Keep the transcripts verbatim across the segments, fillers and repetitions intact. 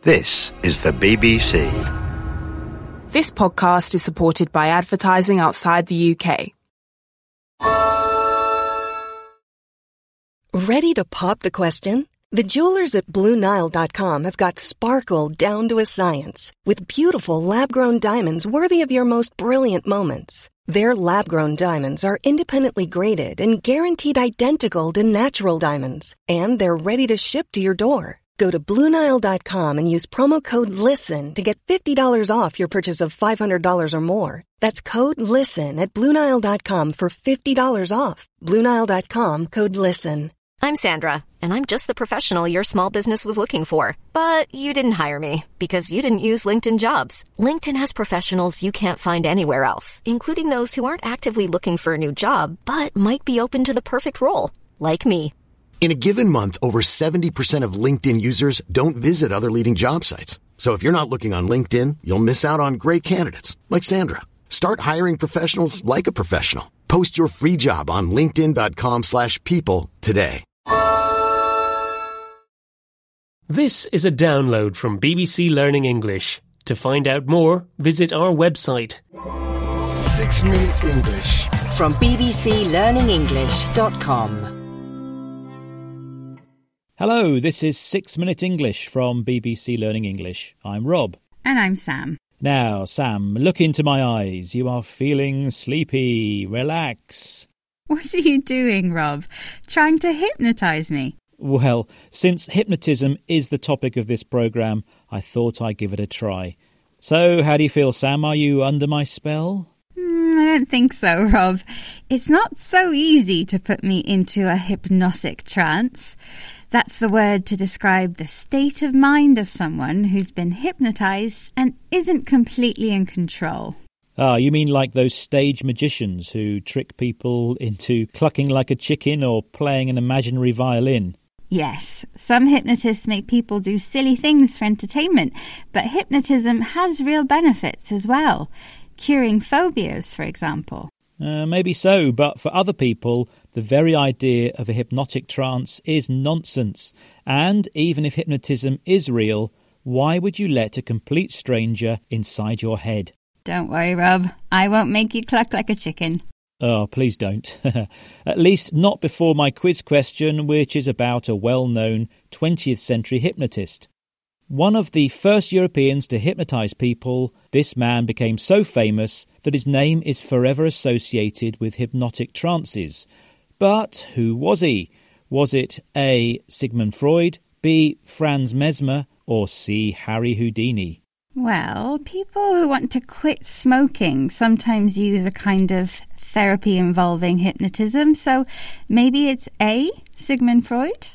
This is the B B C. This podcast is supported by advertising outside the U K. Ready to pop the question? The jewelers at Blue Nile dot com have got sparkle down to a science with beautiful lab-grown diamonds worthy of your most brilliant moments. Their lab-grown diamonds are independently graded and guaranteed identical to natural diamonds, and they're ready to ship to your door. Go to Blue Nile dot com and use promo code LISTEN to get fifty dollars off your purchase of five hundred dollars or more. That's code LISTEN at Blue Nile dot com for fifty dollars off. Blue Nile dot com, code LISTEN. I'm Sandra, and I'm just the professional your small business was looking for. But you didn't hire me because you didn't use LinkedIn Jobs. LinkedIn has professionals you can't find anywhere else, including those who aren't actively looking for a new job, but might be open to the perfect role, like me. In a given month, over seventy percent of LinkedIn users don't visit other leading job sites. So if you're not looking on LinkedIn, you'll miss out on great candidates like Sandra. Start hiring professionals like a professional. Post your free job on linkedin dot com slash people today. This is a download from B B C Learning English. To find out more, visit our website. Six Minute English. From b b c learning english dot com. Hello, this is Six Minute English from B B C Learning English. I'm Rob. And I'm Sam. Now, Sam, look into my eyes. You are feeling sleepy. Relax. What are you doing, Rob? Trying to hypnotise me? Well, since hypnotism is the topic of this programme, I thought I'd give it a try. So, how do you feel, Sam? Are you under my spell? Mm, I don't think so, Rob. It's not so easy to put me into a hypnotic trance. That's the word to describe the state of mind of someone who's been hypnotised and isn't completely in control. Ah, you mean like those stage magicians who trick people into clucking like a chicken or playing an imaginary violin? Yes, some hypnotists make people do silly things for entertainment, but hypnotism has real benefits as well. Curing phobias, for example. Uh, maybe so, but for other people, the very idea of a hypnotic trance is nonsense. And even if hypnotism is real, why would you let a complete stranger inside your head? Don't worry, Rob. I won't make you cluck like a chicken. Oh, please don't. At least not before my quiz question, which is about a well-known twentieth century hypnotist. One of the first Europeans to hypnotise people, this man became so famous that his name is forever associated with hypnotic trances. But who was he? Was it A. Sigmund Freud, B. Franz Mesmer, or C. Harry Houdini? Well, people who want to quit smoking sometimes use a kind of therapy involving hypnotism, so maybe it's A. Sigmund Freud?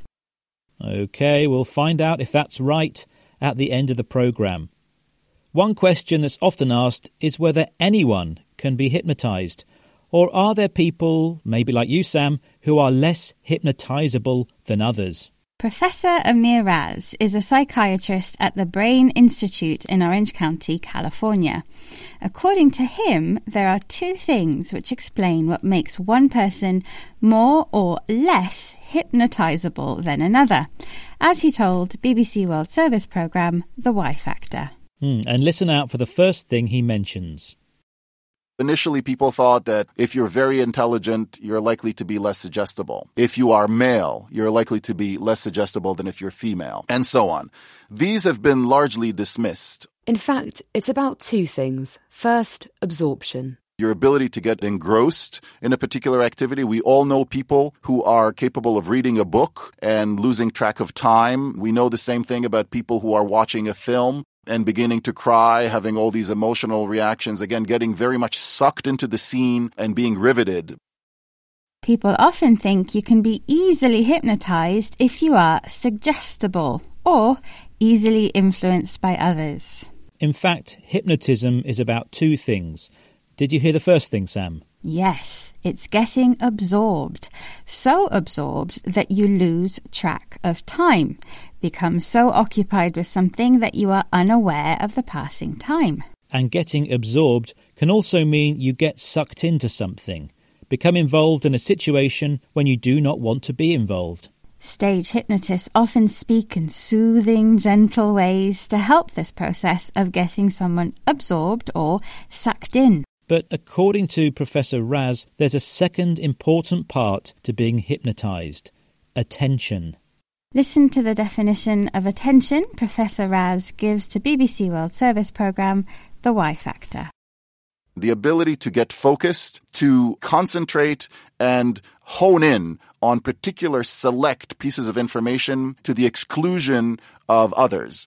OK, we'll find out if that's right at the end of the programme. One question that's often asked is whether anyone can be hypnotised, or are there people, maybe like you, Sam, who are less hypnotisable than others? Professor Amir Raz is a psychiatrist at the Brain Institute in Orange County, California. According to him, there are two things which explain what makes one person more or less hypnotisable than another, as he told B B C World Service programme The Y Factor. Mm, and listen out for the first thing he mentions. Initially, people thought that if you're very intelligent, you're likely to be less suggestible. If you are male, you're likely to be less suggestible than if you're female, and so on. These have been largely dismissed. In fact, it's about two things. First, absorption. Your ability to get engrossed in a particular activity. We all know people who are capable of reading a book and losing track of time. We know the same thing about people who are watching a film and beginning to cry, having all these emotional reactions, again, getting very much sucked into the scene and being riveted. People often think you can be easily hypnotised if you are suggestible or easily influenced by others. In fact, hypnotism is about two things. Did you hear the first thing, Sam? Yes, it's getting absorbed. So absorbed that you lose track of time. Become so occupied with something that you are unaware of the passing time. And getting absorbed can also mean you get sucked into something. Become involved in a situation when you do not want to be involved. Stage hypnotists often speak in soothing, gentle ways to help this process of getting someone absorbed or sucked in. But according to Professor Raz, there's a second important part to being hypnotised: attention. Listen to the definition of attention Professor Raz gives to B B C World Service programme The Y Factor. The ability to get focused, to concentrate and hone in on particular select pieces of information to the exclusion of others.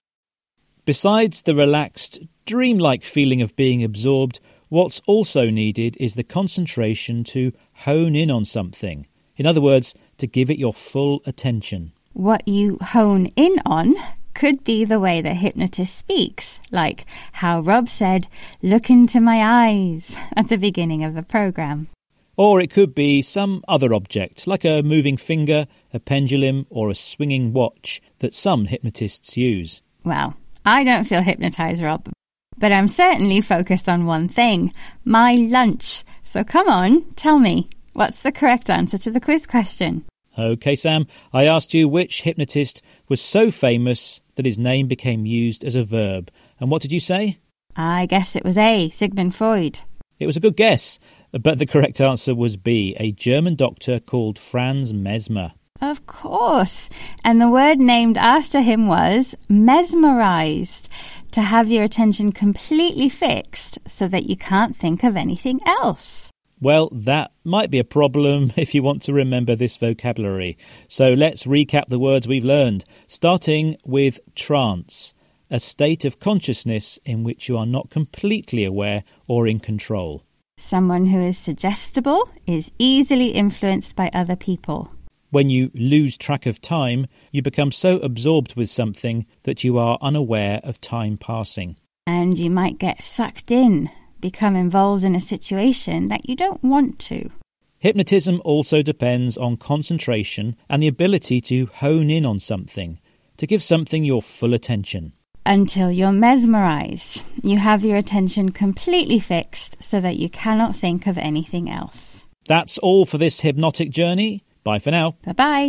Besides the relaxed, dreamlike feeling of being absorbed, what's also needed is the concentration to hone in on something. In other words, to give it your full attention. What you hone in on could be the way the hypnotist speaks, like how Rob said, "Look into my eyes," at the beginning of the programme. Or it could be some other object, like a moving finger, a pendulum, or a swinging watch that some hypnotists use. Well, I don't feel hypnotised, Rob, but I'm certainly focused on one thing, my lunch. So come on, tell me, what's the correct answer to the quiz question? OK, Sam, I asked you which hypnotist was so famous that his name became used as a verb. And what did you say? I guess it was A, Sigmund Freud. It was a good guess, but the correct answer was B, a German doctor called Franz Mesmer. Of course. And the word named after him was mesmerised, to have your attention completely fixed so that you can't think of anything else. Well, that might be a problem if you want to remember this vocabulary. So let's recap the words we've learned, starting with trance, a state of consciousness in which you are not completely aware or in control. Someone who is suggestible is easily influenced by other people. When you lose track of time, you become so absorbed with something that you are unaware of time passing. And you might get sucked in, become involved in a situation that you don't want to. Hypnotism also depends on concentration and the ability to hone in on something, to give something your full attention. Until you're mesmerised. You have your attention completely fixed so that you cannot think of anything else. That's all for this hypnotic journey. Bye for now. Bye-bye.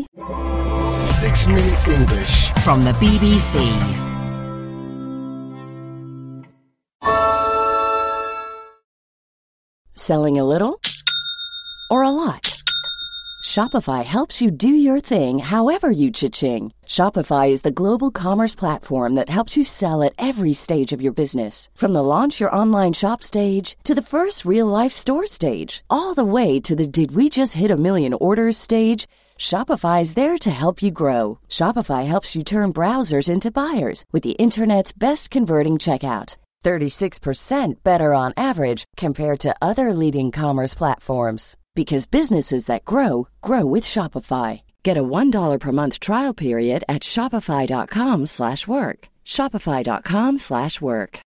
Six Minute English from the B B C. Selling a little or a lot? Shopify helps you do your thing however you cha-ching. Shopify is the global commerce platform that helps you sell at every stage of your business. From the launch your online shop stage to the first real-life store stage, all the way to the did we just hit a million orders stage. Shopify is there to help you grow. Shopify helps you turn browsers into buyers with the internet's best converting checkout. thirty-six percent better on average compared to other leading commerce platforms. Because businesses that grow, grow with Shopify. Get a one dollar per month trial period at shopify.com slash work. Shopify.com slash work.